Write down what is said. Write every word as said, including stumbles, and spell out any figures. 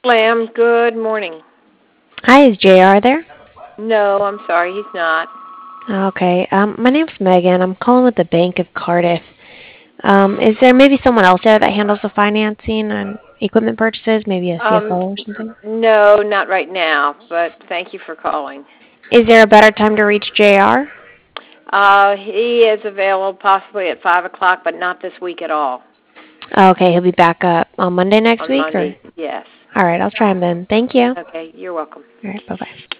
Lamb, good morning. Hi, is J R there? No, I'm sorry, he's not. Okay. Um, my name's Megan. I'm calling with the Bank of Cardiff. Um, is there maybe someone else there that handles the financing and equipment purchases? Maybe a Um, C F O or something? no, not right now, but thank you for calling. Is there a better time to reach J R? Uh, he is available possibly at five o'clock, but not this week at all. Okay, he'll be back up on Monday next On week, or? Monday, yes. All right, I'll try him then. Thank you. Okay, you're welcome. All right, bye bye.